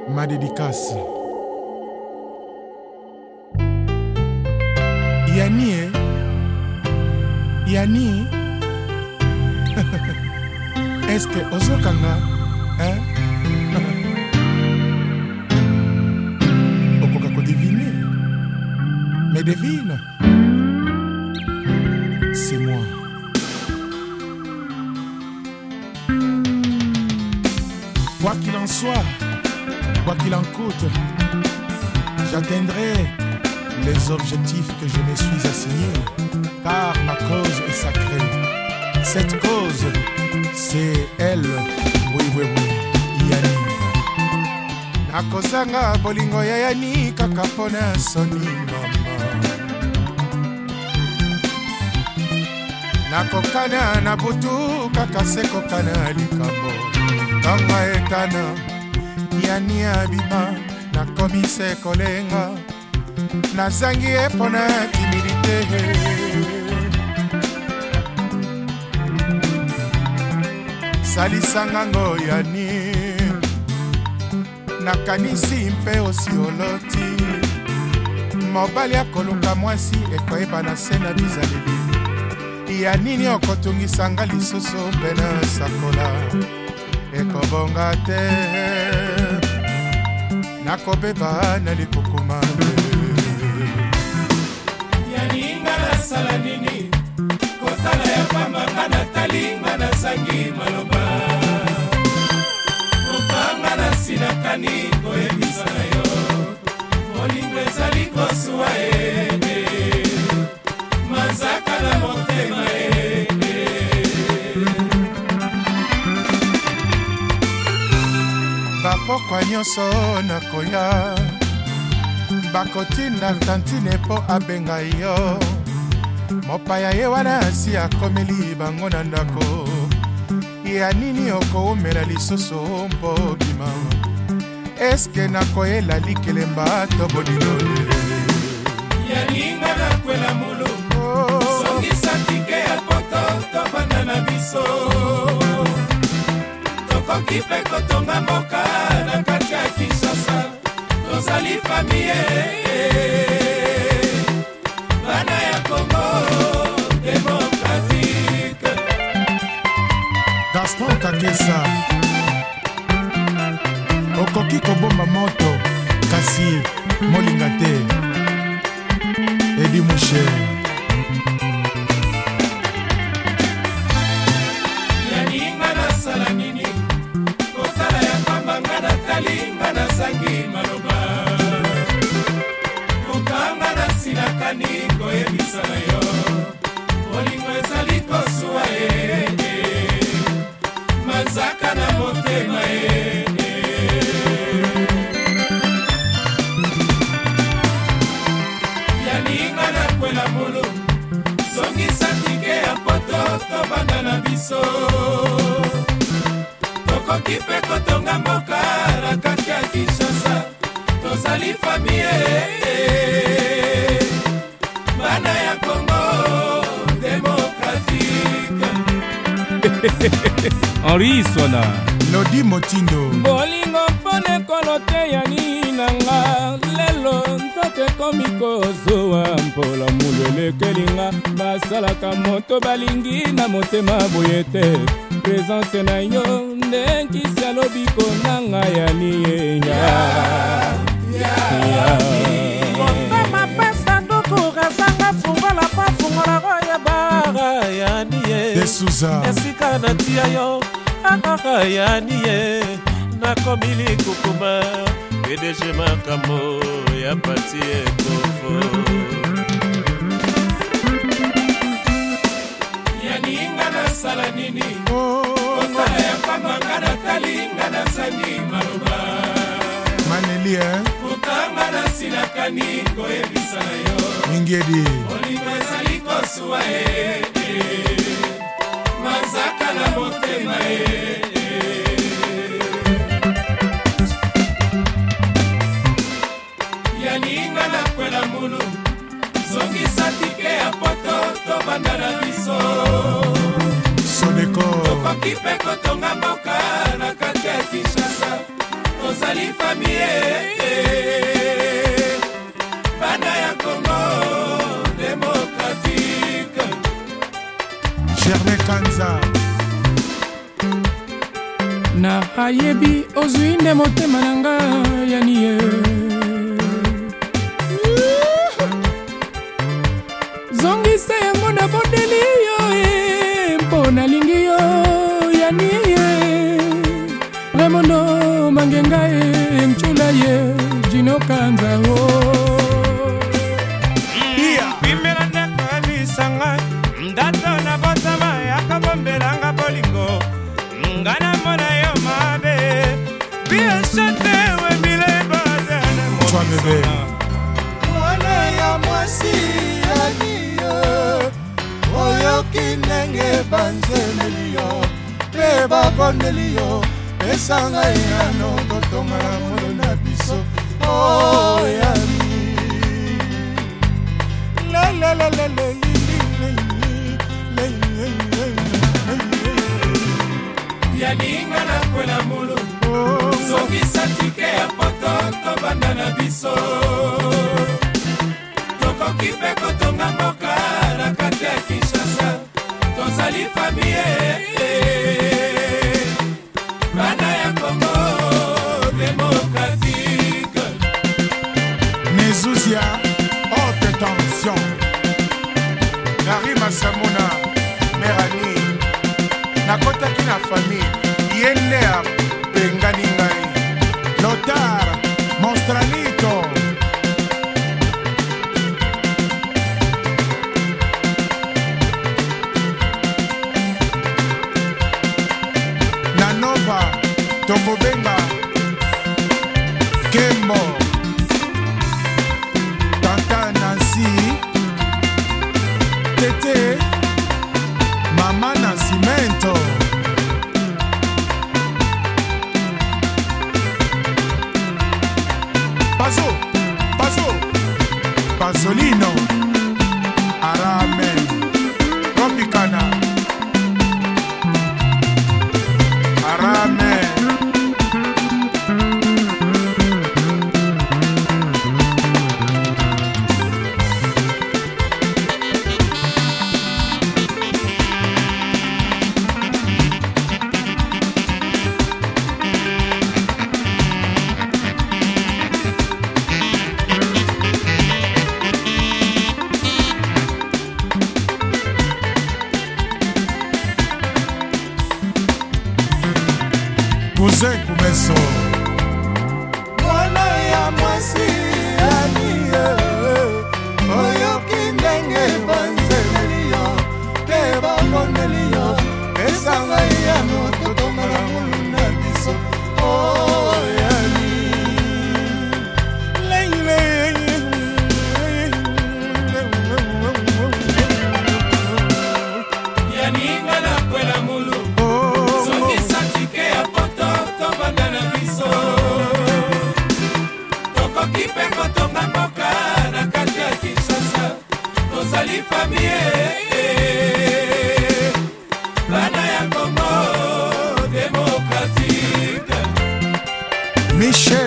Ma dédicace. Yani, Yani. Est-ce que Ozokanga, hein? Okokako deviner. Mais devine. C'est moi. Quoi qu'il en soit, quoi qu'il en coûte, j'atteindrai les objectifs que je me suis assigné, car ma cause est sacrée. Cette cause, c'est elle. Oui, Yani. Nakozanga bolingo ya Yani kaka pona soni mama. Nakokana na butu kaka sekokana likambo. Kanga etana Yani abima nakomise kolenga. Nazangi epona timidité. Salisanga ngo Yani nakanisi mpe osioloti mobali akoluka mwasi ekoyeba na se na bizaleli ya nini okotungisanga lisusu mpe na sakola ekobonga te nakobeba na likukuma yaninga nasala nini kotala ya pambanga natalinga nasangi maloba mokanga nasilakani koyebisa na yo molingo ezali kosuwa mazaka na motema bapokwa nyonso nakoya bakotinda tantine mpo abenga yo mopaya ye wana asi akomeli bango na ndako ya nini okoumela lisusu mpo bima eske nakoyela likelemba to bolilole yaninga nakwela mulu songisa tike ya poto tobanda na biso tokoki mpe kotonga mboka na kati ya Kinshasa tozali famille bana ya Congo démocratique. Gaston Kakesa okoki kobomba moto kasi molinga te Edi Mouche yaninga nasala nini kotala ya pambanga natalinga nasangi maloba mokanga nasilakani koyebisa na yo molingo ezali kosuwa mazaka na motema yaninga nakwela mulu songisa tike ya poto tobanda na biso tokoki mpe kotonga mboka na kati ya Kinshasa tozali famille bana ya Congo démocratique. Henri Sona Lodi Motindo bolingo mpone kolo te yani nanga lelo nzoto ekomi kozowa mpola mulu elekelinga basalaka moto balingi na motema boye te presence na yo ndekisi alobi konanga yani kotama pesa ndukurazanga fungola pa fungola roya bara yani Desuza esika natia yo akaka yani nakomili kukuma PDG makambo ya pati ekofo yaninga nasala nini kotala ya pambanga natalinga nasangi maloba Maneli mokanga nasilakani koyebisa na yo Mingedi molingo ezali kosuwa mazaka na motema yaninga nakwela mulu zongisa tike ya poto tobanda na biso Soneko tokoki mpe kotonga mboka na kati ya Kinshasa tozali tozali famille bana ya Congo démocratique. Germain Kanza na ayebi ozwi nde motema na nga yani ye zongisa yango na bondeli yo mpo nalingi yo yani ye Ramondo Mangenga mchula ye Jino Kanza o Pimela ndaka bisanga Ndato na botama yakabombelanga bolingo Ngana mona yo mabe Bia chate we bile badana Toi bébé Mwana ya mwasi aniyo Oyo kinenge banzeleliyo Beba boneliyo Esanga yano kotonga na mono na biso Oh yami La la la la la yaninga na kwela mulu songisa tike ya poto tobanda na biso tokoki mpe kotonga mboka na kati ya Kinshasa tozali famille bana ya Congo démocratique. Nezuzia haute tension Gary Masamuna Merani nakotaki na famille yende ya pengani ngai Lotar Monstranito Nanova Tokobenga Kembo Tata Nancy Tete Mama Nascimento Pasolino Arame Tropicana Arame Cousin Kumeso Mwana ya mwasi aniye Oyo kindenge banzeleliyo Beba boneliyo Esanga yano totonga na mono na biso Oh yami yaninga na kwela mulu songisa tike ya poto tobanda na biso tokoki mpe kotonga mboka na kati ya Kinshasa tozali famille bana ya Congo démocratique. Michel